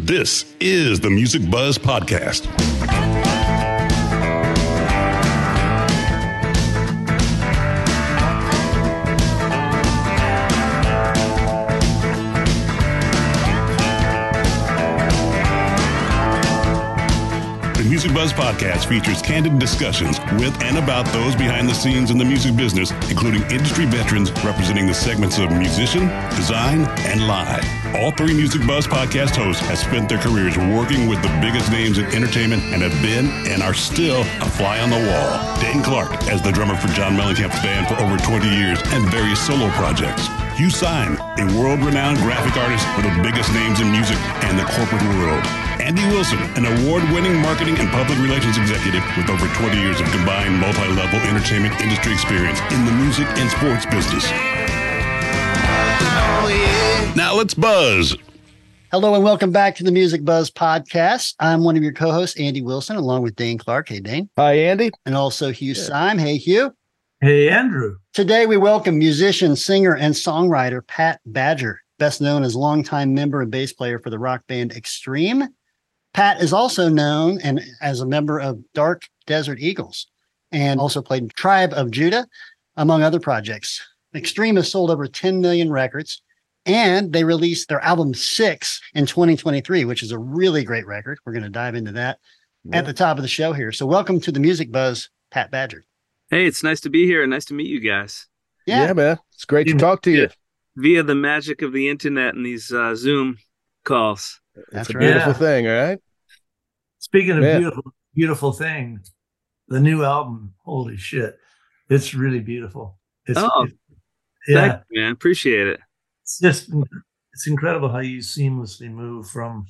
This is the Music Buzz Podcast. The Music Buzz Podcast features candid discussions with and about those behind the scenes in the music business, including industry veterans representing the segments of musician, design, and live. All three Music Buzz Podcast hosts have spent their careers working with the biggest names in entertainment and have been and are still a fly on the wall. Dane Clark as the drummer for John Mellencamp's band for over 20 years and various solo projects. Hugh Syme, a world-renowned graphic artist for the biggest names in music and the corporate world. Andy Wilson, an award-winning marketing and public relations executive with over 20 years of combined multi-level entertainment industry experience in the music and sports business. Now let's buzz. Hello and welcome back to the Music Buzz Podcast. I'm one of your co-hosts, Andy Wilson, along with Dane Clark. Hey, Dane. Hi, Andy. And also Hugh Syme. Hey, Hugh. Hey, Andrew. Today we welcome musician, singer, and songwriter Pat Badger, best known as longtime member and bass player for the rock band Extreme. Pat is also known and as a member of Dark Desert Eagles and also played in Tribe of Judah, among other projects. Extreme has sold over 10 million records, and they released their album 6 in 2023, which is a really great record. We're going to dive into that at the top of the show here. So welcome to the Music Buzz, Pat Badger. Hey, it's nice to be here and nice to meet you guys. Yeah, man. It's great to talk to you. Via the magic of the internet and these Zoom calls. That's a beautiful thing, all right? Speaking of beautiful thing, the new album, holy shit, it's really beautiful. Thanks, man. Appreciate it. It's incredible how you seamlessly move from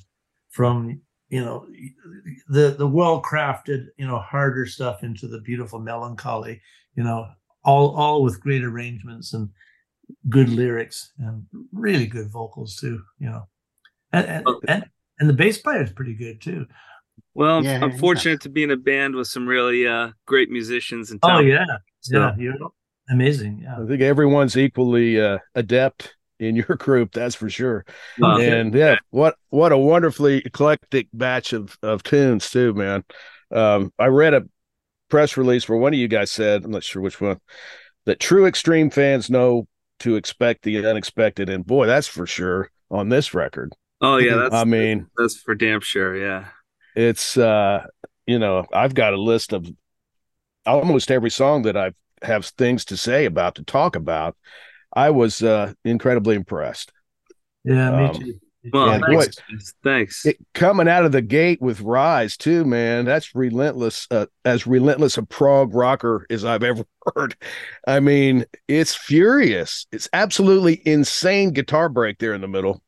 the well-crafted, harder stuff into the beautiful melancholy, all with great arrangements and good lyrics and really good vocals too, and the bass player is pretty good too. Well, I'm fortunate to be in a band with some really great musicians and talent. You're amazing. Yeah, I think everyone's equally adept in your group, that's for sure. And what a wonderfully eclectic batch of tunes too, man. I read a press release where one of you guys said, I'm not sure which one, that true Extreme fans know to expect the unexpected, and boy, that's for sure on this record. Oh yeah, that's for damn sure. Yeah, it's I've got a list of almost every song that I have things to say about, to talk about. I was incredibly impressed. Yeah, me too. Well, thanks. Coming out of the gate with Rise too, man. That's relentless, as relentless a prog rocker as I've ever heard. I mean, it's furious. It's absolutely insane guitar break there in the middle.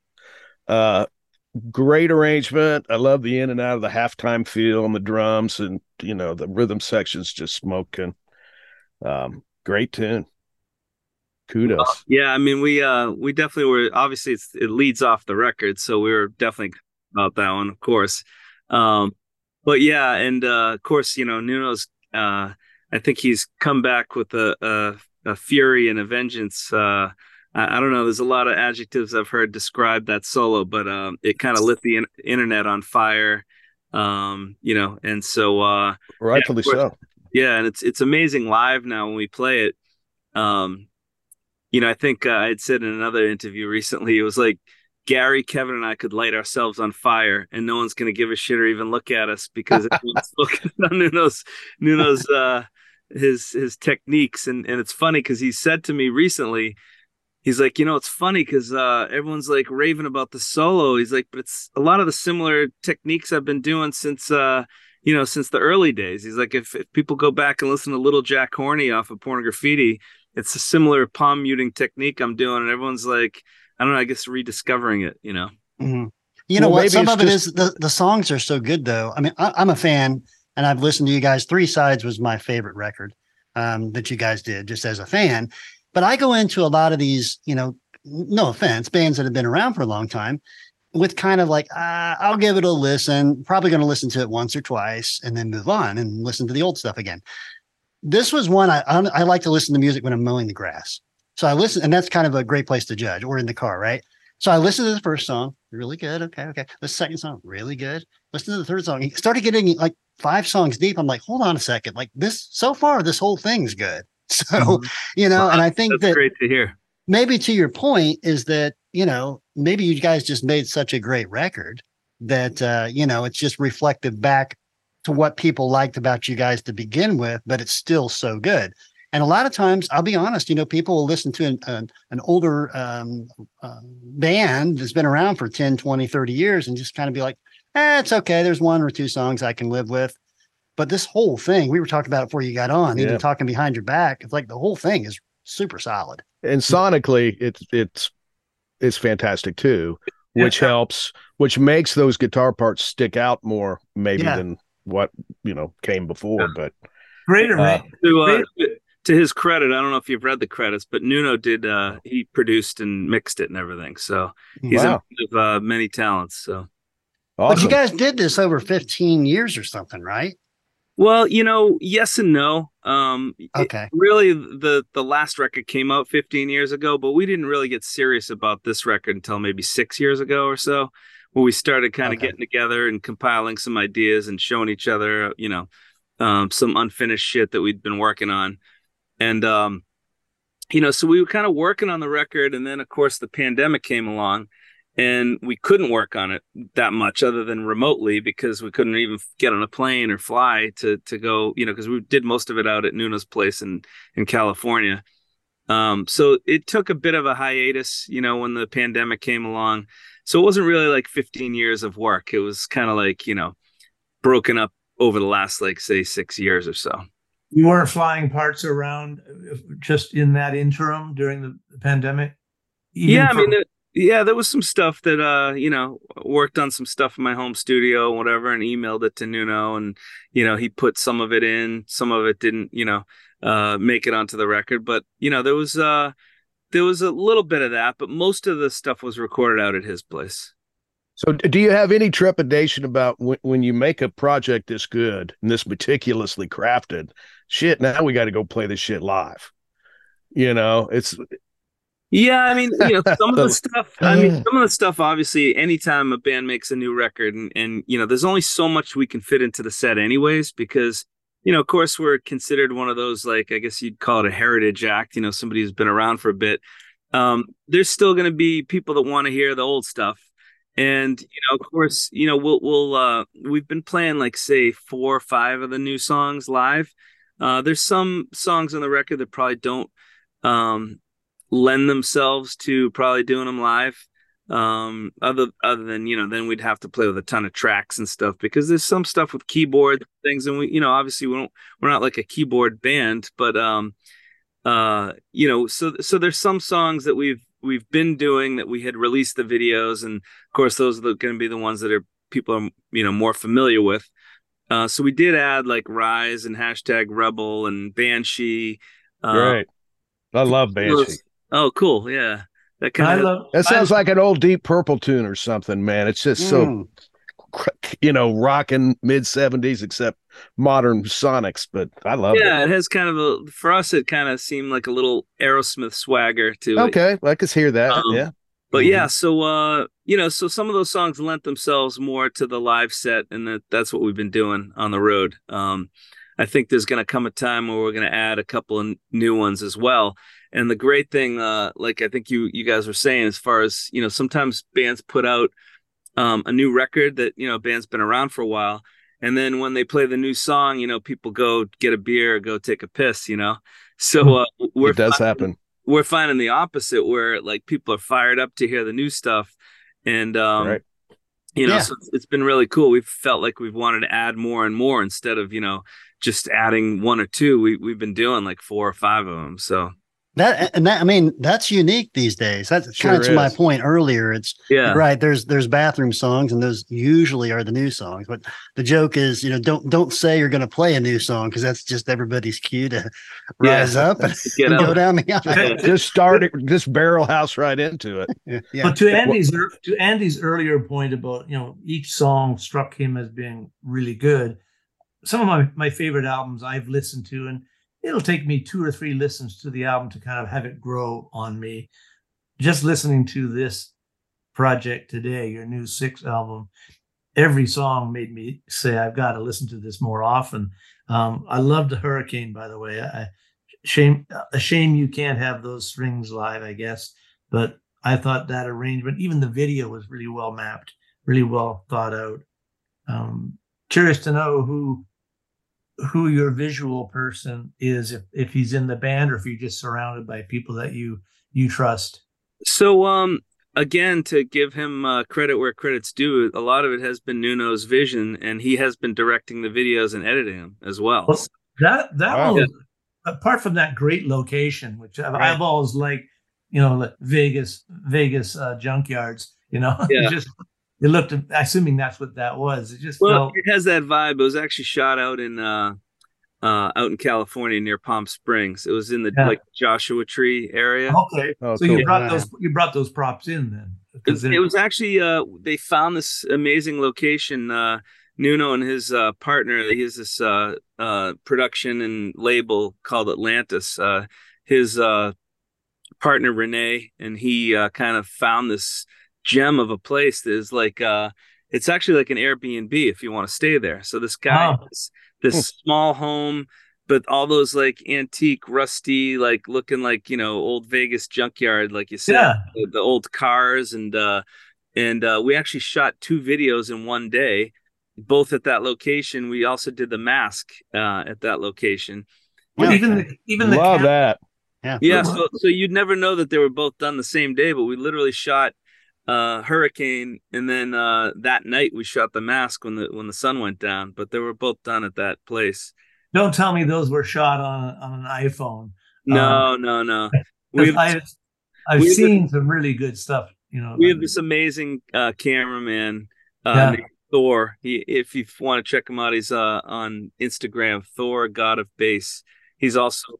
Great arrangement. I love the in and out of the halftime feel on the drums, and the rhythm section's just smoking. Great tune. Kudos. Well, yeah, I mean, we definitely were. Obviously, it leads off the record, so we were definitely about that one, of course. But yeah, and of course, Nuno's. I think he's come back with a fury and a vengeance. I don't know. There's a lot of adjectives I've heard describe that solo, but it kind of lit the internet on fire. And so rightfully so. Yeah, and it's amazing live now when we play it. I think I had said in another interview recently, it was like Gary, Kevin, and I could light ourselves on fire, and no one's going to give a shit or even look at us because everyone's focused on Nuno's his techniques. And it's funny because he said to me recently, he's like, it's funny because everyone's like raving about the solo. He's like, but it's a lot of the similar techniques I've been doing since since the early days. He's like, if people go back and listen to Little Jack Horny off of Porn Graffiti, it's a similar palm muting technique I'm doing, and everyone's like, I don't know, I guess rediscovering it, Mm-hmm. Some of it is the songs are so good though. I mean, I'm a fan, and I've listened to you guys. 3 Sides was my favorite record that you guys did just as a fan. But I go into a lot of these, no offense, bands that have been around for a long time with kind of like, I'll give it a listen, probably going to listen to it once or twice and then move on and listen to the old stuff again. This was one I like to listen to music when I'm mowing the grass. So I listen, and that's kind of a great place to judge, or in the car, right? So I listened to the first song, really good. Okay. The second song, really good. Listen to the third song. He started getting like 5 songs deep. I'm like, hold on a second. Like this, so far, this whole thing's good. So, and I think that's great to hear. Maybe to your point is that, maybe you guys just made such a great record that, it's just reflective back to what people liked about you guys to begin with, but it's still so good. And a lot of times, I'll be honest, people will listen to an older band that's been around for 10, 20, 30 years and just kind of be like, it's okay. There's 1 or 2 songs I can live with. But this whole thing, we were talking about it before you got on, even talking behind your back. It's like the whole thing is super solid. And sonically, it's fantastic too, which helps, which makes those guitar parts stick out more maybe than what, came before. But greater to his credit, I don't know if you've read the credits, but Nuno did. He produced and mixed it and everything. So he's a man of many talents. So, awesome. But you guys did this over 15 years or something, right? Well, yes and no. Okay. Really, the last record came out 15 years ago, but we didn't really get serious about this record until maybe 6 years ago or so, where we started kind of getting together and compiling some ideas and showing each other, some unfinished shit that we'd been working on. And, so we were kind of working on the record. And then, of course, the pandemic came along and we couldn't work on it that much other than remotely because we couldn't even get on a plane or fly to go, because we did most of it out at Nuno's place in California. So it took a bit of a hiatus, when the pandemic came along. So it wasn't really like 15 years of work. It was kind of like, broken up over the last, like, say, 6 years or so. You weren't flying parts around just in that interim during the pandemic? There was some stuff that, worked on some stuff in my home studio and whatever, and emailed it to Nuno, and, he put some of it in, some of it didn't, make it onto the record. But, there was a little bit of that, but most of the stuff was recorded out at his place. So do you have any trepidation about when you make a project this good and this meticulously crafted, shit, now we got to go play this shit live? It's... Yeah, some of the stuff, obviously, anytime a band makes a new record and there's only so much we can fit into the set anyways, because, of course, we're considered one of those, like, I guess you'd call it a heritage act, somebody who's been around for a bit. There's still going to be people that want to hear the old stuff. And, of course, we've been playing, like, say, 4 or 5 of the new songs live. There's some songs on the record that probably don't lend themselves to probably doing them live. Other than, then we'd have to play with a ton of tracks and stuff, because there's some stuff with keyboard things. And we, obviously we're not like a keyboard band, but, so there's some songs that we've been doing that we had released the videos, and of course those are going to be the ones that people are more familiar with. So we did add like Rise and #Rebel and Banshee. Great, I love Banshee. Oh, cool, yeah. That sounds like an old Deep Purple tune or something, man. It's just so rocking mid-70s, except modern sonics, but I love it. Yeah, it has kind of for us, it kind of seemed like a little Aerosmith swagger to it. Okay, I could hear that, yeah. But yeah, so, so some of those songs lent themselves more to the live set, and that's what we've been doing on the road. I think there's going to come a time where we're going to add a couple of new ones as well. And the great thing, like I think you guys were saying, as far as, sometimes bands put out a new record that, band's been around for a while. And then when they play the new song, people go get a beer or go take a piss, So it does happen. We're finding the opposite, where like people are fired up to hear the new stuff. And, right. So it's been really cool. We've felt like we've wanted to add more and more instead of, just adding 1 or 2. We've been doing like 4 or 5 of them. So that's unique these days. That's kind of to my point earlier. It's right. There's bathroom songs, and those usually are the new songs. But the joke is, don't say you're going to play a new song, because that's just everybody's cue to rise up and go down the aisle. Just start it, just barrel house right into it. But to Andy's earlier point about, each song struck him as being really good. Some of my favorite albums I've listened to, and it'll take me 2 or 3 listens to the album to kind of have it grow on me. Just listening to this project today, your new 6th album, every song made me say, I've got to listen to this more often. I loved the Hurricane, by the way. A shame you can't have those strings live, I guess. But I thought that arrangement, even the video, was really well mapped, really well thought out. Curious to know who your visual person is, if he's in the band or if you're just surrounded by people that you trust. So, again, to give him credit where credit's due, a lot of it has been Nuno's vision, and he has been directing the videos and editing them as well. That Wow. was, apart from that great location, which I've always liked, like Vegas junkyards, Yeah. it looked, assuming that's what that was. It just felt. It has that vibe. It was actually shot out in California near Palm Springs. It was in the like Joshua Tree area. Okay, Oh, so cool. you brought those props in then. It was actually they found this amazing location. Nuno and his partner, he has this production and label called Atlantis. His partner Renee and he kind of found this gem of a place that is like it's actually like an Airbnb if you want to stay there. So this guy has this small home, but all those like antique, rusty, like looking like, old Vegas junkyard, like you said, the old cars. And we actually shot 2 videos in one day, both at that location. We also did the mask at that location. Well, even the Love that. Yeah. So you'd never know that they were both done the same day, but we literally shot Hurricane, and then that night we shot the mask when the sun went down, but they were both done at that place. Don't tell me those were shot on an iPhone. No. I've seen some really good stuff. We have this amazing cameraman named Thor. If you want to check him out, he's on Instagram, Thor God of Bass. He's also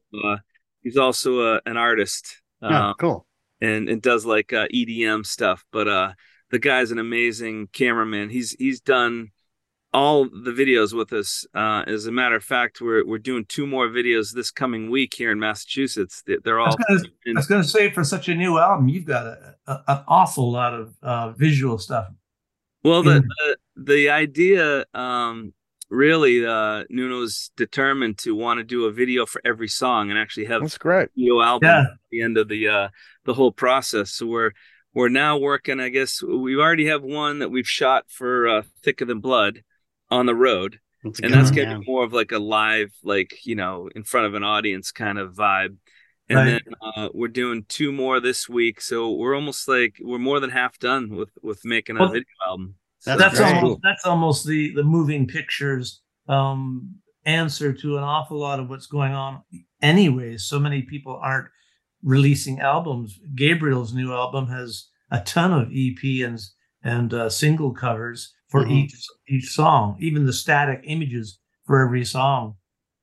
an artist. Cool. And does like EDM stuff, but the guy's an amazing cameraman. He's done all the videos with us. As a matter of fact, we're doing 2 more videos this coming week here in Massachusetts. They're all. I was going to say, for such a new album, you've got an awful lot of visual stuff. Well, the idea, really, Nuno's determined to want to do a video for every song and actually have That's great. video album at the end of the whole process. So we're now working. I guess we already have one that we've shot for Thicker Than Blood on the road, and that's getting more of like a live, like in front of an audience kind of vibe. And then we're doing 2 more this week, so we're more than half done with making a video album. So that's almost the moving pictures answer to an awful lot of what's going on. Anyways, so many people aren't releasing albums. Gabriel's new album has a ton of EP and single covers for each song. Even the static images for every song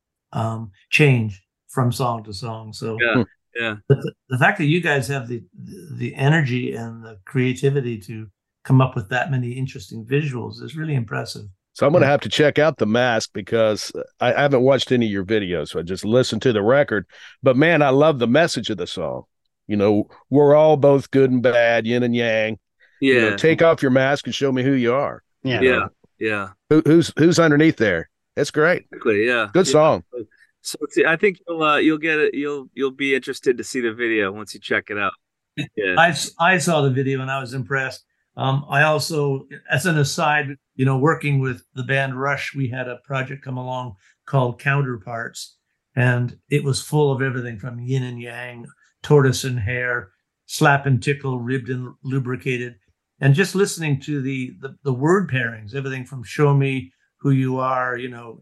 change from song to song. So the fact that you guys have the energy and the creativity to come up with that many interesting visuals is really impressive. So I'm going to have to check out the mask because I haven't watched any of your videos. So I just listened to the record. But man, I love the message of the song. We're all both good and bad, yin and yang. Yeah. Take off your mask and show me who you are. Yeah. Who's underneath there? That's great. Exactly. Yeah. Good song. So I think you'll get it. You'll be interested to see the video once you check it out. Yeah. I saw the video and I was impressed. I also, as an aside, working with the band Rush, we had a project come along called Counterparts, and it was full of everything from yin and yang, tortoise and hare, slap and tickle, ribbed and lubricated, and just listening to the word pairings, everything from show me who you are,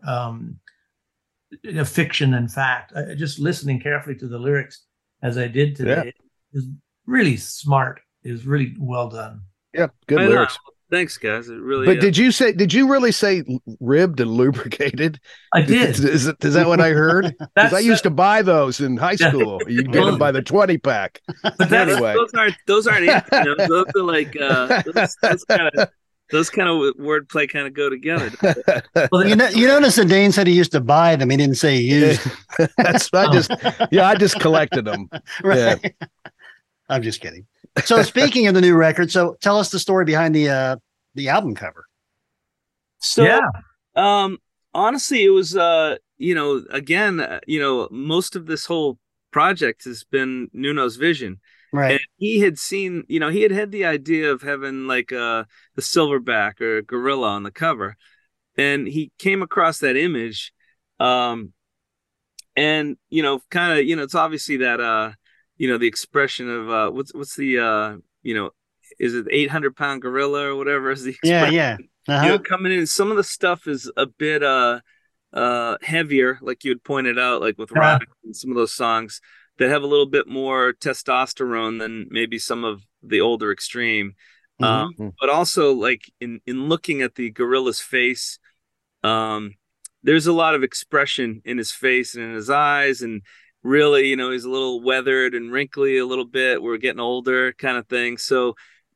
fiction and fact. Just listening carefully to the lyrics as I did today is really smart. It was really well done. Yeah, good lyrics. Thanks, guys. It really. But did you really say ribbed and lubricated? I did. Is that what I heard? Because I used to buy those in high school. You can get them by the 20-pack. But anyway, those aren't anthems. Those are like those kind of wordplay kind of go together. Well, you notice that Dane said he used to buy them. He didn't say he used. I just collected them. Right. Yeah. I'm just kidding. So speaking of the new record, so tell us the story behind the album cover. So, honestly, it was, again, most of this whole project has been Nuno's vision. Right. And he had seen, he had the idea of having like the silverback or gorilla on the cover. And he came across that image. And, kind of, it's obviously that, the expression of what's the, is it 800-pound gorilla or whatever is the expression? Yeah. Uh-huh. Coming in, some of the stuff is a bit heavier, like you had pointed out, like with rock and some of those songs that have a little bit more testosterone than maybe some of the older Extreme. But also, like in looking at the gorilla's face, there's a lot of expression in his face and in his eyes, and really, he's a little weathered and wrinkly a little bit. We're getting older, kind of thing. So,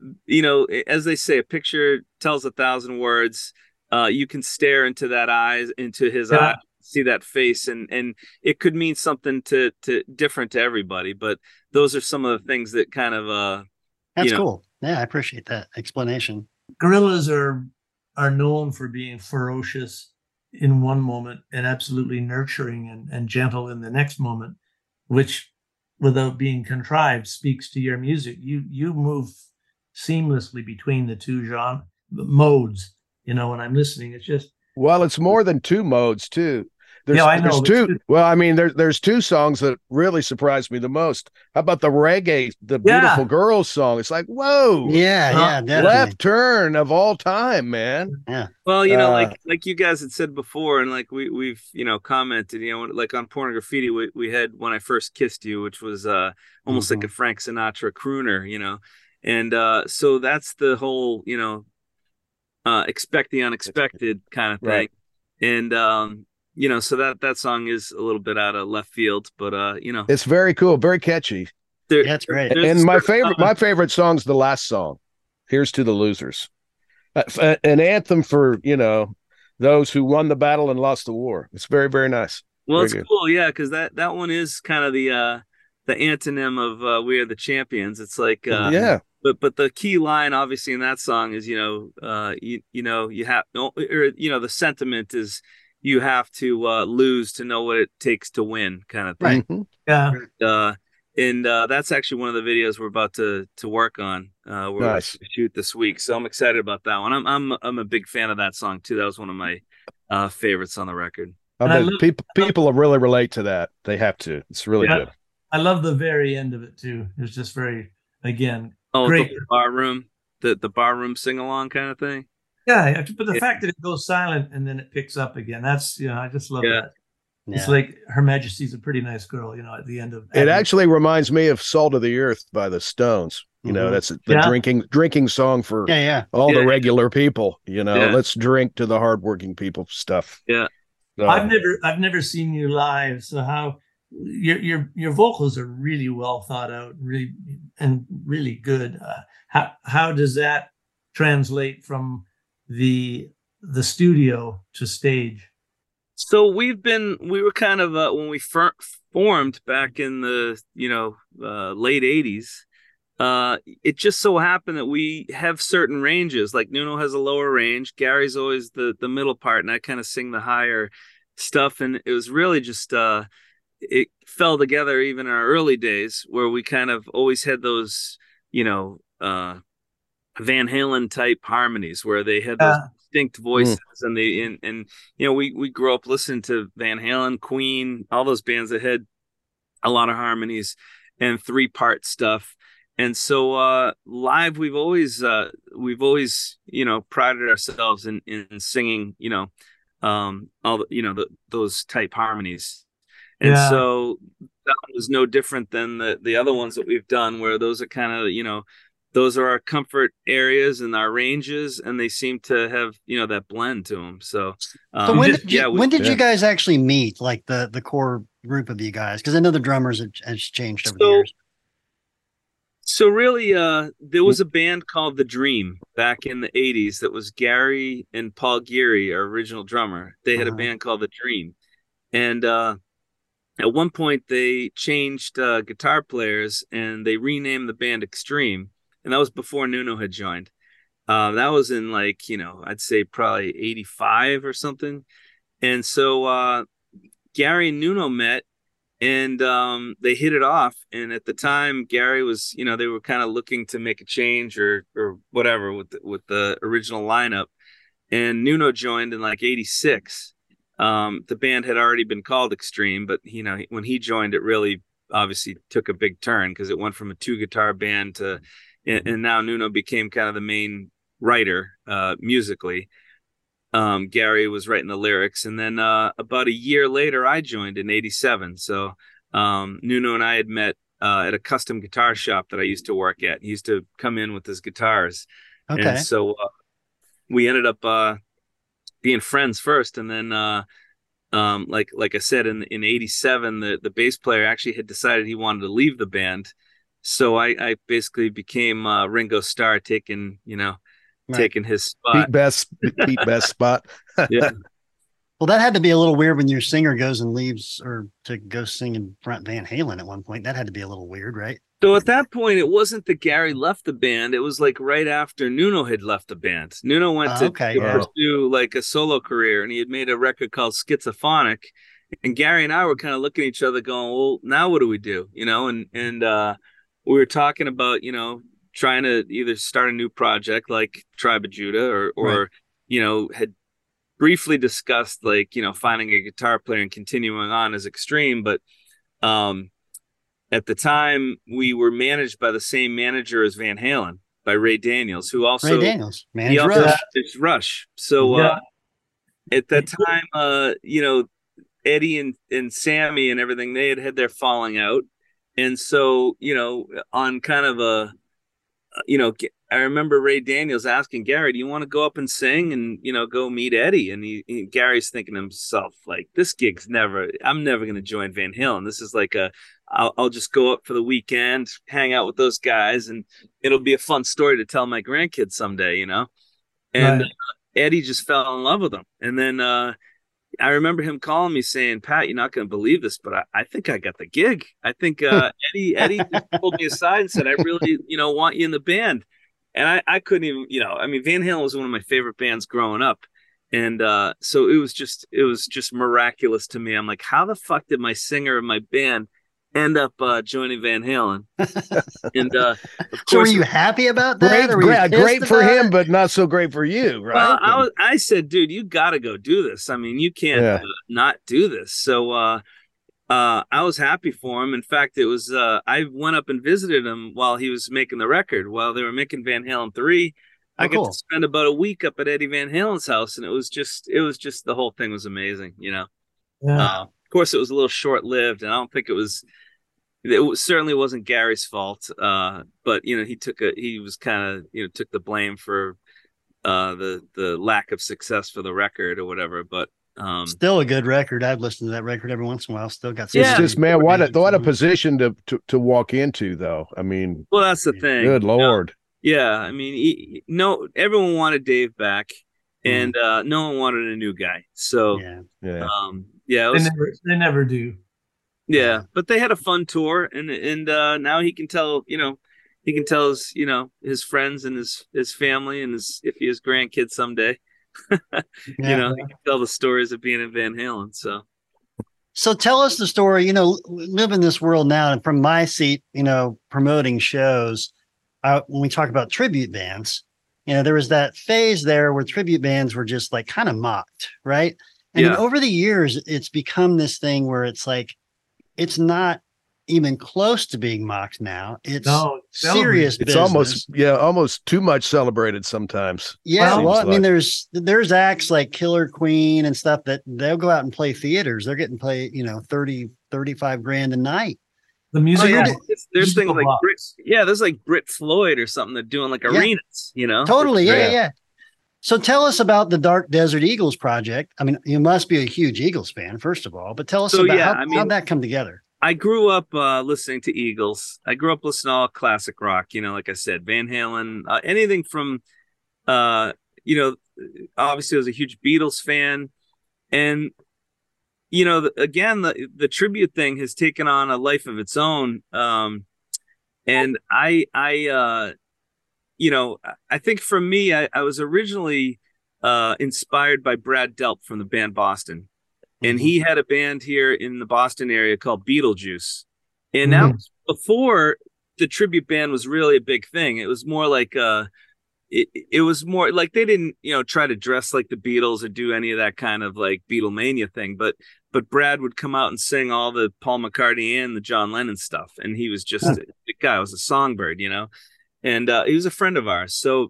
as they say, a picture tells 1,000 words. You can stare into his eyes, see that face, and it could mean something to different to everybody. But those are some of the things that kind of that's cool. Yeah, I appreciate that explanation. Gorillas are known for being ferocious in one moment and absolutely nurturing and gentle in the next moment, which, without being contrived, speaks to your music. You move seamlessly between the two modes. When I'm listening, it's just, well, it's more than two modes too. I know. There's two. Well, I mean, there's two songs that really surprised me the most. How about the reggae, the Beautiful Girls song? It's like, whoa, definitely. left turn of all time, man. Yeah. Well, like you guys had said before, and like we've commented, like on Porn Graffiti, we had When I First Kissed You, which was almost like a Frank Sinatra crooner, and so that's the whole expect the unexpected kind of thing, right. And so that song is a little bit out of left field, but it's very cool, very catchy. That's great. And my favorite song's the last song, Here's to the Losers, an anthem for those who won the battle and lost the war. It's very, very nice. Well, very it's good. cool, yeah, because that one is kind of the antonym of We Are the Champions. It's like But the key line, obviously, in that song is, you have, the sentiment is you have to lose to know what it takes to win, kind of thing. Right. Yeah. And that's actually one of the videos we're about to work on. We're going to shoot this week, so I'm excited about that one. I'm a big fan of that song too. That was one of my favorites on the record. People really relate to that. They have to. It's really good. I love the very end of it too. It was just very, again. Oh, great. The barroom, the barroom sing along kind of thing. Yeah, but the fact that it goes silent and then it picks up again, that's I just love that. Yeah. It's like Her Majesty's a Pretty Nice Girl, at the end of it. Actually reminds me of Salt of the Earth by the Stones. That's the drinking song for all the regular people. Let's drink to the hardworking people stuff. Yeah. I've never seen you live, so how your vocals are really well thought out, really good. How does that translate from the studio to stage? So we were kind of when we formed back in the late 80s. It just so happened that we have certain ranges. Like Nuno has a lower range, Gary's always the middle part, and I kind of sing the higher stuff. And it was really just it fell together even in our early days, where we kind of always had those Van Halen type harmonies where they had those distinct voices, and we grew up listening to Van Halen, Queen, all those bands that had a lot of harmonies and 3-part stuff. And so live, we've always prided ourselves in singing all those type harmonies. And so that was no different than the other ones that we've done, where those are kind of those are our comfort areas and our ranges, and they seem to have that blend to them. So when did you guys actually meet, like the core group of you guys? Because I know the drummers has changed over the years. So really, there was a band called The Dream back in the 80s that was Gary and Paul Geary, our original drummer. They had a band called The Dream. And at one point they changed guitar players and they renamed the band Extreme, and that was before Nuno had joined. That was in like, I'd say probably 85 or something. And so Gary and Nuno met, and they hit it off. And at the time, Gary was, they were kind of looking to make a change or whatever with the original lineup. And Nuno joined in like 86. The band had already been called Extreme, but when he joined, it really obviously took a big turn because it went from a 2-guitar band to, and now Nuno became kind of the main writer musically. Gary was writing the lyrics, and then about a year later I joined in 87. So Nuno and I had met at a custom guitar shop that I used to work at. He used to come in with his guitars. Okay. And so we ended up being friends first, and then like I said, in 87 the bass player actually had decided he wanted to leave the band. So I basically became Ringo Starr, taking his spot. Pete Best spot. Yeah. Well, that had to be a little weird when your singer goes and leaves or to go sing in front Van Halen at one point. That had to be a little weird, right? So at that point, it wasn't that Gary left the band. It was like right after Nuno had left the band. Nuno went to pursue like a solo career, and he had made a record called Schizophonic. And Gary and I were kind of looking at each other going, well, now what do we do? And we were talking about, trying to either start a new project like Tribe of Judah or had briefly discussed like, finding a guitar player and continuing on as Extreme. But at the time we were managed by the same manager as Van Halen, by Ray Daniels, who also managed Rush. So at that time, Eddie and Sammy and everything, they had their falling out. And so, on kind of I remember Ray Daniels asking Gary, do you want to go up and sing and, go meet Eddie? And Gary's thinking to himself, like, this gig's I'm never going to join Van Halen. This is like I'll just go up for the weekend, hang out with those guys, and it'll be a fun story to tell my grandkids someday, And Right. Eddie just fell in love with him. And then I remember him calling me saying, Pat, you're not going to believe this, but I think I got the gig. I think Eddie just pulled me aside and said, I really, want you in the band. And I couldn't even, Van Halen was one of my favorite bands growing up. And so it was just miraculous to me. I'm like, how the fuck did my singer of my band end up joining Van Halen? And of course, so were you happy about that? Great for him, but not so great for you, right? Well, I said, dude, you got to go do this. I mean, you can't not do this. So I was happy for him. In fact, it was I went up and visited him while he was making the record, while they were making Van Halen 3. I got to spend about a week up at Eddie Van Halen's house, and it was just the whole thing was amazing, Yeah. Of course, it was a little short-lived, and I don't think it certainly wasn't Gary's fault. But he took the blame for the lack of success for the record or whatever. But still a good record. I've listened to that record every once in a while. Still got some. It's just, man, what a position to walk into, though. I mean, well, that's the thing. Good Lord. Yeah, I mean, everyone wanted Dave back, and no one wanted a new guy. So they never do. Yeah, but they had a fun tour, and now he can tell his friends and his family and if he has grandkids someday, he can tell the stories of being in Van Halen. So tell us the story. Live in this world now, and from my seat, promoting shows. When we talk about tribute bands, there was that phase there where tribute bands were just like kind of mocked, right? And then over the years, it's become this thing where it's like, it's not even close to being mocked now. It's serious business. It's almost too much celebrated sometimes. Yeah. Well, I mean, there's acts like Killer Queen and stuff that they'll go out and play theaters. They're getting paid, 30, 35 grand a night. The music. There's things like there's like Brit Floyd or something that doing like arenas, Totally. Yeah. So tell us about the Dark Desert Eagles project. I mean, you must be a huge Eagles fan, first of all, but tell us about how'd that come together? I grew up listening to Eagles. I grew up listening to all classic rock, like I said, Van Halen, anything from, obviously I was a huge Beatles fan. And, you know, again, the tribute thing has taken on a life of its own. And you know, I think for me, I was originally inspired by Brad Delp from the band Boston. And he had a band here in the Boston area called Beetlejuice. And that was before the tribute band was really a big thing. It was more like it was more like they didn't, you know, try to dress like the Beatles or do any of that kind of like Beatlemania thing. But Brad would come out and sing all the Paul McCartney and the John Lennon stuff. And he was just the guy was a songbird, you know, and he was a friend of ours. So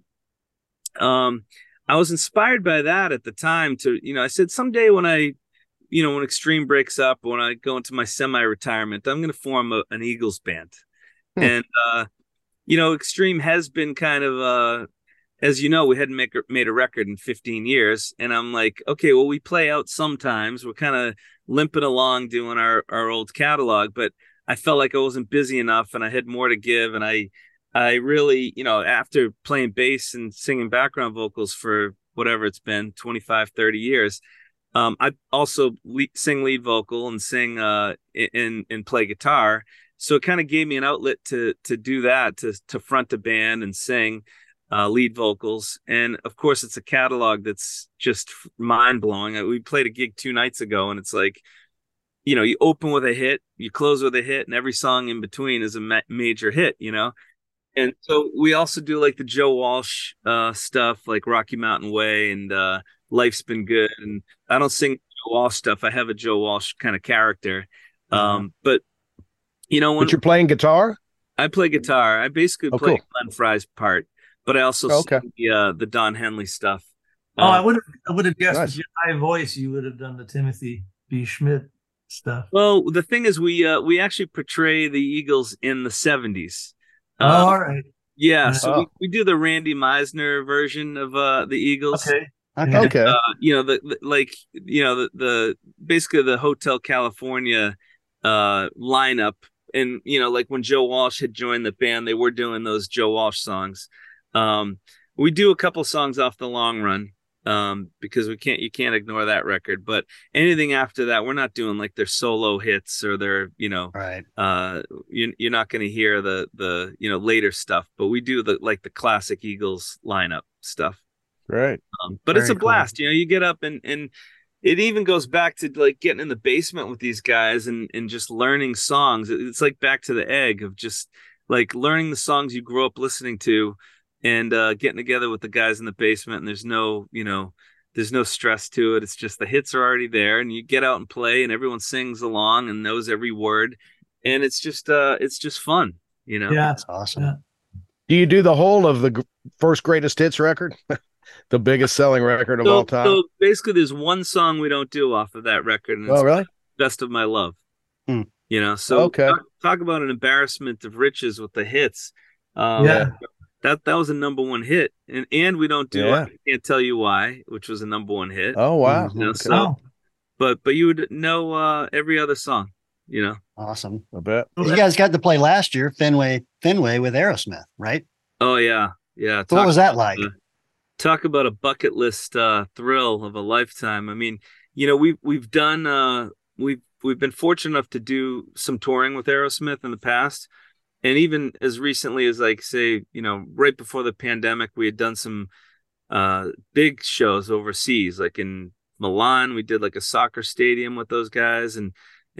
I was inspired by that at the time to, you know, I said someday when when Extreme breaks up, when I go into my semi-retirement, I'm going to form an Eagles band. And, you know, Extreme has been kind of, as you know, we hadn't made a record in 15 years. And I'm like, okay, well, we play out sometimes. We're kind of limping along doing our old catalog, but I felt like I wasn't busy enough and I had more to give. And I really, you know, after playing bass and singing background vocals for whatever it's been, 25, 30 years, I also sing lead vocal and sing and play guitar. So it kind of gave me an outlet to do that, to front a band and sing lead vocals. And of course, it's a catalog that's just mind blowing. We played a gig 2 nights ago, and it's like, you know, you open with a hit, you close with a hit, and every song in between is a major hit, you know. And so we also do like the Joe Walsh stuff, like Rocky Mountain Way and Life's Been Good. And I don't sing Joe Walsh stuff. I have a Joe Walsh kind of character. But, you know, when but you're playing guitar? I play guitar. I basically play Glenn Frey's part, but I also sing the Don Henley stuff. I would have guessed with your high voice, you would have done the Timothy B. Schmidt stuff. Well, the thing is, we actually portray the Eagles in the 70s. All right. Yeah, so we do the Randy Meisner version of the Eagles. Okay. Okay. You know, the basically the Hotel California lineup, and you know, like when Joe Walsh had joined the band, they were doing those Joe Walsh songs. We do a couple songs off the Long Run because you can't ignore that record. But anything after that, we're not doing like their solo hits or their, you know, right. You're not going to hear the you know, later stuff, but we do the classic Eagles lineup stuff. Right. But it's a blast. Cool. You know, you get up and it even goes back to like getting in the basement with these guys and just learning songs. It's like back to the egg of just like learning the songs you grew up listening to and getting together with the guys in the basement. And there's no, you know, there's no stress to it. It's just the hits are already there and you get out and play and everyone sings along and knows every word. And it's just fun, you know? Yeah. That's awesome. Yeah. Do you do the whole of the first greatest hits record? The biggest selling record of all time? So basically there's one song we don't do off of that record. And it's really? Best of My Love. You know, so talk about an embarrassment of riches with the hits. That was a number 1 hit. And we don't do I Can't Tell You Why, which was a number 1 hit. Oh, wow. You know, so, but you would know every other song, you know. Awesome. I bet. You guys got to play last year, Fenway with Aerosmith, right? Oh, yeah. Yeah. So what was that like? Talk about a bucket list thrill of a lifetime. I mean, you know, we've done we've been fortunate enough to do some touring with Aerosmith in the past. And even as recently as like, say, you know, right before the pandemic, we had done some big shows overseas, like in Milan. We did like a soccer stadium with those guys. And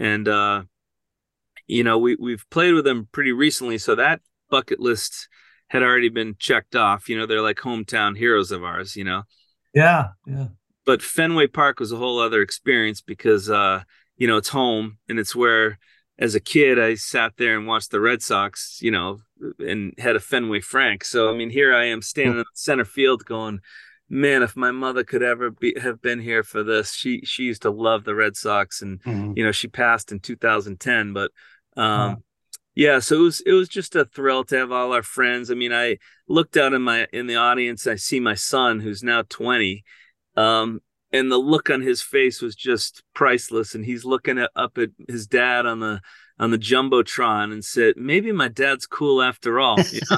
you know, we've played with them pretty recently. So that bucket list had already been checked off. You know, they're like hometown heroes of ours, you know? Yeah. Yeah. But Fenway Park was a whole other experience because, you know, it's home and it's where, as a kid, I sat there and watched the Red Sox, you know, and had a Fenway Frank. So, I mean, here I am standing in center field going, man, if my mother could ever have been here for this, she used to love the Red Sox. And, you know, she passed in 2010, but, yeah, so it was just a thrill to have all our friends. I mean, I looked out in the audience, I see my son who's now 20. And and the look on his face was just priceless. And he's looking up at his dad on the jumbotron and said, "Maybe my dad's cool after all." You know?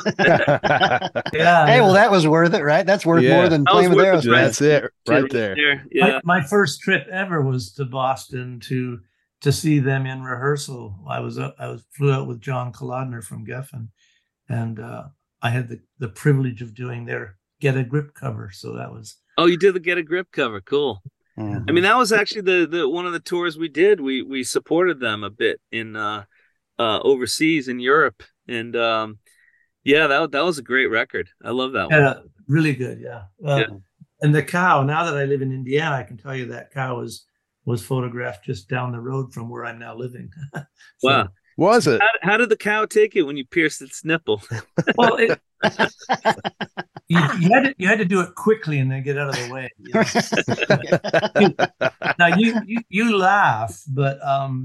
Yeah. Hey, well, that was worth it, right? That's worth more than playing with Aerosmith. That's it, right there. Yeah. My first trip ever was to Boston to see them in rehearsal. I flew out with John Kolodner from Geffen, and I had the privilege of doing their Get a Grip cover. So that was. Oh, you did the Get a Grip cover. Cool. Mm-hmm. I mean, that was actually the one of the tours we did. We supported them a bit in overseas in Europe, and that was a great record. I love that one. Yeah, really good. Yeah. And the cow. Now that I live in Indiana, I can tell you that cow was photographed just down the road from where I'm now living. So, wow. Was it? How did the cow take it when you pierced its nipple? Well, you had to do it quickly and then get out of the way. You know? Now you laugh, but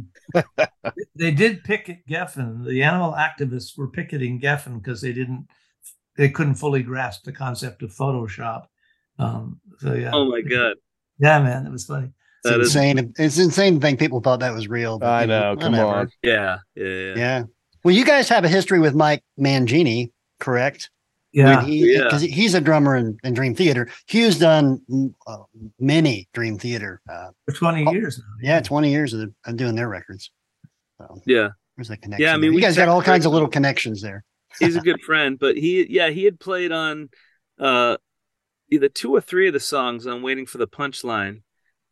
they did picket Geffen. The animal activists were picketing Geffen because they couldn't fully grasp the concept of Photoshop. So yeah. Oh my God. Yeah, man, it was funny. It's insane. It's insane to think people thought that was real. But I know. Come on. Yeah. Well, you guys have a history with Mike Mangini, correct? Yeah. Because he's a drummer in Dream Theater. Hugh's done many Dream Theater. For 20 years now. Yeah, 20 years of doing their records. So, yeah. There's a connection. Yeah, I mean, you guys got all kinds of little connections there. He's a good friend, but he had played on either 2 or 3 of the songs on Waiting for the Punchline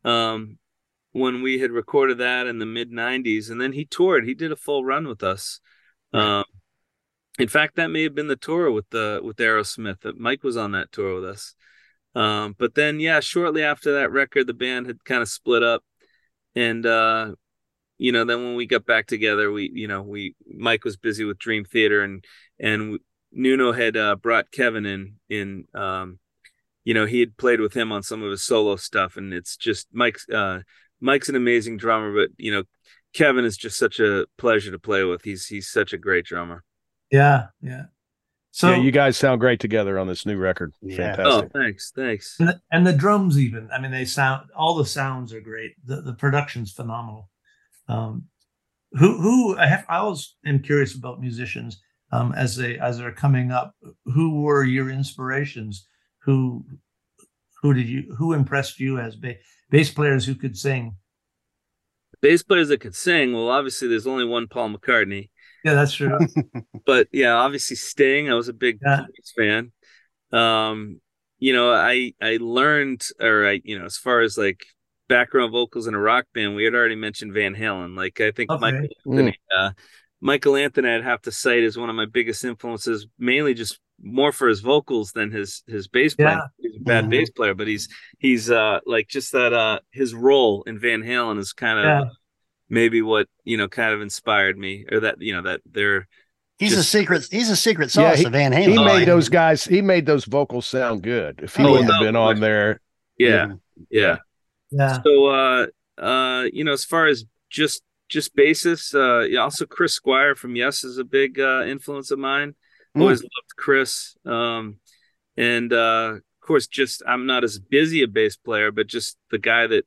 when we had recorded that in the mid 90s, and then he toured. He did a full run with us. Right. In fact, that may have been the tour with Aerosmith. That Mike was on that tour with us. But then, shortly after that record, the band had kind of split up, and then when we got back together, Mike was busy with Dream Theater, and Nuno had brought Kevin in. He had played with him on some of his solo stuff, and it's just Mike's an amazing drummer, but Kevin is just such a pleasure to play with. He's such a great drummer. Yeah. So you guys sound great together on this new record. Yeah. Fantastic. Oh, thanks. And the drums, even. I mean, all the sounds are great. The production's phenomenal. I always am curious about musicians as they're coming up. Who were your inspirations? Who impressed you as bass players who could sing? Bass players that could sing. Well, obviously, there's only one Paul McCartney. Yeah, that's true. But obviously Sting. I was a big Police fan. I learned, as far as like background vocals in a rock band, we had already mentioned Van Halen. Like I think Michael Anthony, I'd have to cite as one of my biggest influences, mainly just more for his vocals than his bass playing. Yeah. He's a bad bass player, but he's like just that his role in Van Halen is kind of maybe what kind of inspired me, or that that they're he's a secret sauce of Van Halen. He made those vocals sound good. If he wouldn't have been on there. Yeah. So as far as just bassists, also Chris Squire from Yes is a big influence of mine. Always loved Chris. And of course, just I'm not as busy a bass player, but just the guy that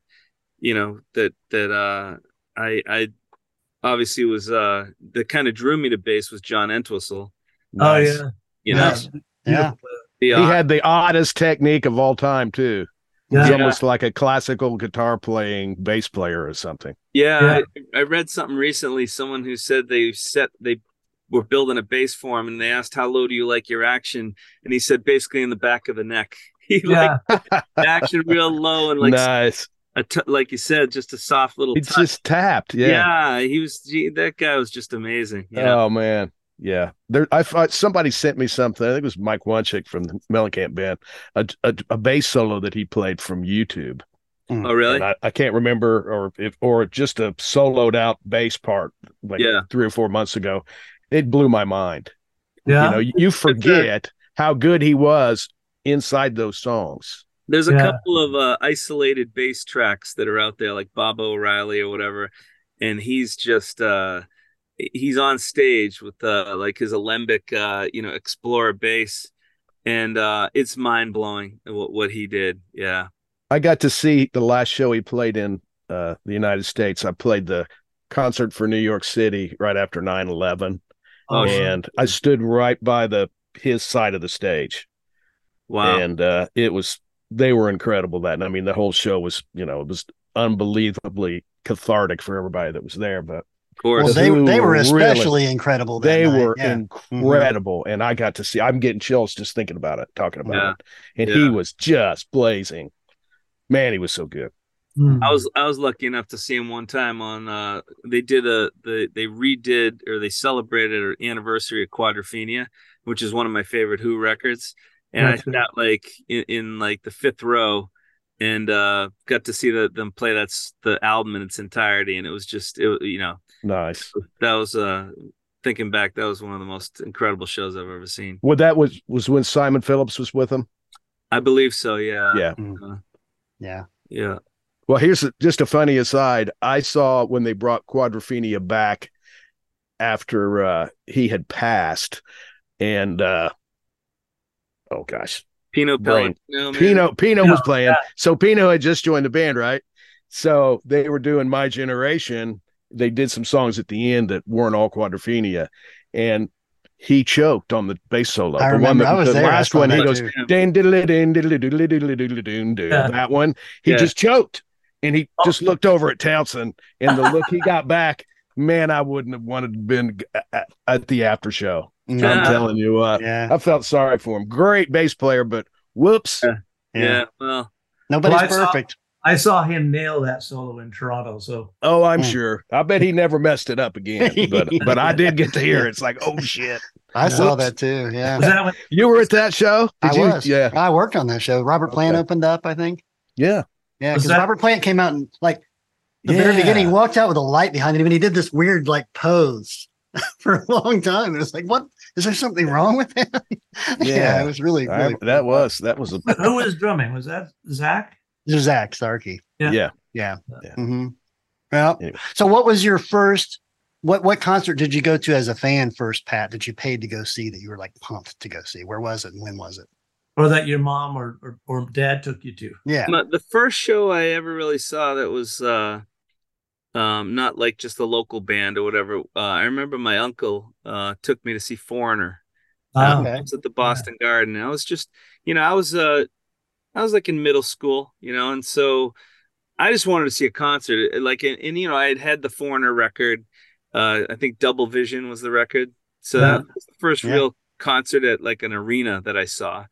I obviously was that kind of drew me to bass was John Entwistle. Nice. Oh yeah. He had the oddest technique of all time too. He's almost like a classical guitar playing bass player or something. Yeah. I read something recently. Someone who said they were building a bass for him, and they asked, "How low do you like your action?" And he said, basically in the back of the neck. He liked action real low and like nice. Like you said, just a soft little. It's touch. Just tapped. Yeah. That guy was just amazing. Oh man. Yeah. I thought somebody sent me something. I think it was Mike Wunschik from the Mellencamp band, a bass solo that he played from YouTube. Oh, really? And I can't remember, or just a soloed out bass part, like 3 or 4 months ago. It blew my mind. Yeah. You forget how good he was inside those songs. There's a couple of isolated bass tracks that are out there, like Bob O'Reilly or whatever, and he's just he's on stage with like his Alembic Explorer bass, and it's mind blowing what he did. Yeah. I got to see the last show he played in the United States. I played the concert for New York City right after 9/11, and I stood right by his side of the stage. Wow. And they were incredible that night. I mean, the whole show was, it was unbelievably cathartic for everybody that was there. But of course, well, they were especially incredible. They night. were incredible. And I got to see, I'm getting chills just thinking about it, talking about it. And he was just blazing. Man, he was so good. I was lucky enough to see him one time on they redid or they celebrated an anniversary of Quadrophenia, which is one of my favorite Who records. And I sat like in like the fifth row and got to see them play the album in its entirety, and it was just nice. That was thinking back, that was one of the most incredible shows I've ever seen. Well, that was when Simon Phillips was with him? I believe so, yeah. Yeah. Yeah. Well, here's just a funny aside. I saw when they brought Quadrophenia back after he had passed, and oh gosh, Pino was playing. Yeah. So Pino had just joined the band, right? So they were doing My Generation. They did some songs at the end that weren't all Quadrophenia, and he choked on the bass solo. I remember. I was there. The last one, he goes, that one. He just choked, and he just looked over at Townsend, and the look he got back, man, I wouldn't have wanted to been at the after show. I'm telling you what. Yeah. I felt sorry for him. Great bass player, but whoops. Yeah. Well, nobody's perfect. I saw him nail that solo in Toronto. So, I'm sure. I bet he never messed it up again. But I did get to hear it. It's like, oh shit. I saw that too. Yeah. You were at that show? I was. Yeah. I worked on that show. Robert Plant opened up, I think. Yeah. Yeah. Because Robert Plant came out and like the very beginning, he walked out with a light behind him, and he did this weird like pose for a long time. It was like, what? Is there something wrong with him? It was really cool. That was who was drumming? Was that Zach? Zach Starkey. Yeah. Mm-hmm. Well, anyway. So what was your first, what concert did you go to as a fan first, Pat, that you paid to go see, that you were like pumped to go see? Where was it and when was it? Or that your mom or dad took you to? Yeah. The first show I ever really saw that was not like just a local band or whatever. I remember my uncle took me to see Foreigner. I was at the Boston Garden. I was just, I was like in middle school, and so I just wanted to see a concert. Like, and I had the Foreigner record. I think Double Vision was the record. So that was the first real concert at like an arena that I saw.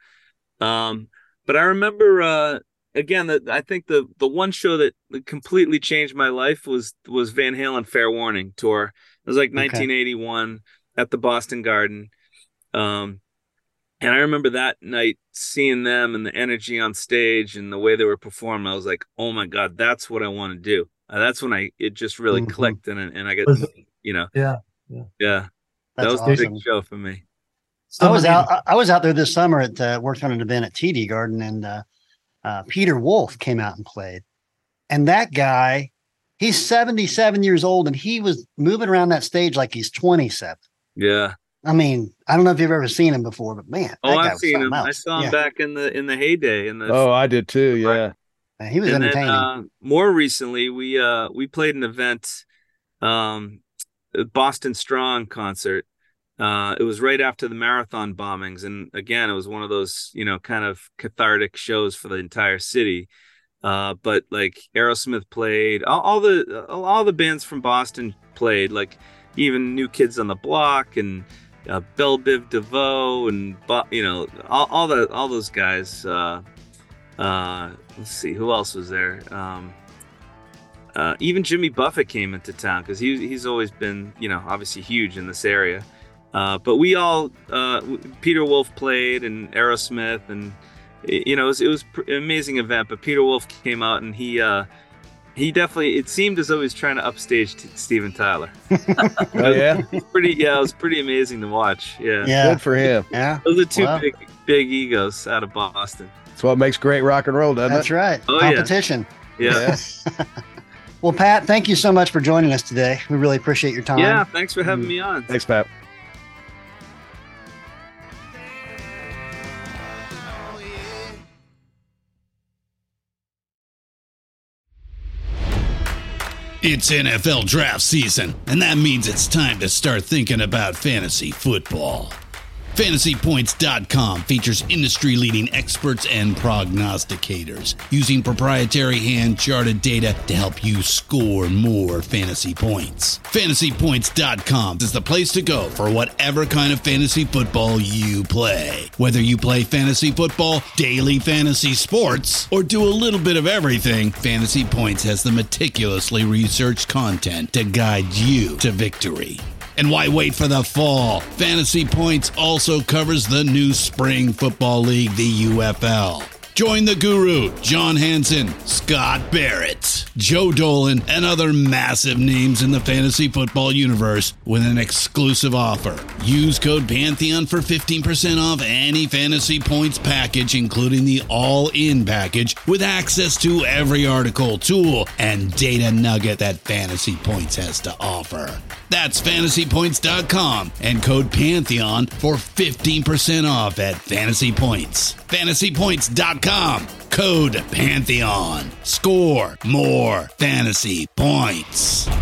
But I remember, again, I think the one show that completely changed my life was Van Halen Fair Warning tour. It was like 1981 at the Boston Garden. And I remember that night seeing them and the energy on stage and the way they were performing. I was like, oh my God, that's what I want to do. That's when it just really clicked and I got, Yeah. That was awesome. A big show for me. I was out there this summer worked on an event at TD Garden, and Peter Wolf came out and played. And that guy, he's 77 years old, and he was moving around that stage like he's 27. Yeah. I mean, I don't know if you've ever seen him before, but man, I've seen him. I saw him back in the heyday. I did too. Yeah, he was entertaining. Then, more recently, we played an event, Boston Strong concert. It was right after the marathon bombings, and again, it was one of those kind of cathartic shows for the entire city. But like Aerosmith played, all the bands from Boston played, like even New Kids on the Block and Belle Biv DeVoe and all those guys. Let's see who else was there. Even Jimmy Buffett came into town because he's always been obviously huge in this area. But we all Peter Wolf played and Aerosmith, and it was an amazing event. But Peter Wolf came out and he definitely, it seemed as though he was trying to upstage Steven Tyler. It was pretty amazing to watch. Yeah. Good for him. Yeah, those are two big egos out of Boston. That's what makes great rock and roll, doesn't it? That's right. Competition. Yeah. Well, Pat, thank you so much for joining us today. We really appreciate your time. Yeah, thanks for having me on. Thanks, Pat. It's NFL draft season, and that means it's time to start thinking about fantasy football. FantasyPoints.com features industry-leading experts and prognosticators using proprietary hand-charted data to help you score more fantasy points. FantasyPoints.com is the place to go for whatever kind of fantasy football you play. Whether you play fantasy football, daily fantasy sports, or do a little bit of everything, Fantasy Points has the meticulously researched content to guide you to victory. And why wait for the fall? Fantasy Points also covers the new spring football league, the UFL. Join the guru, John Hansen, Scott Barrett, Joe Dolan, and other massive names in the fantasy football universe with an exclusive offer. Use code Pantheon for 15% off any Fantasy Points package, including the all-in package, with access to every article, tool, and data nugget that Fantasy Points has to offer. That's FantasyPoints.com and code Pantheon for 15% off at Fantasy Points. FantasyPoints.com, code Pantheon. Score more fantasy points.